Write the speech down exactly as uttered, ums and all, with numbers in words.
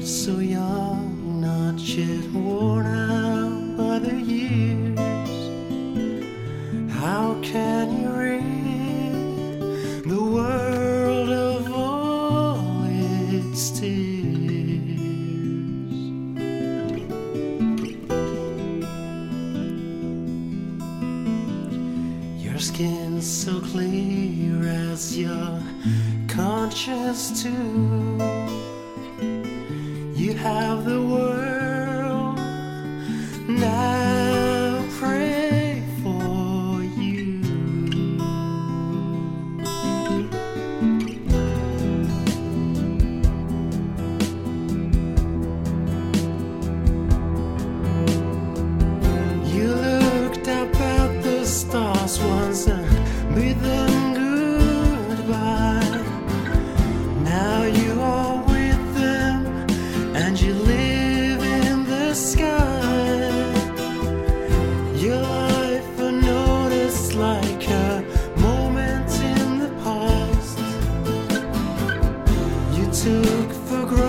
so young, not yet worn out by the years. How can you rid the world of all its tears? Your skin's so clear as your conscience too. You have the world, and I pray for you. You looked up at the stars once and bid them goodbye. Now you are with them and you live in the sky. Your life unnoticed like a moment in the past. You took for granted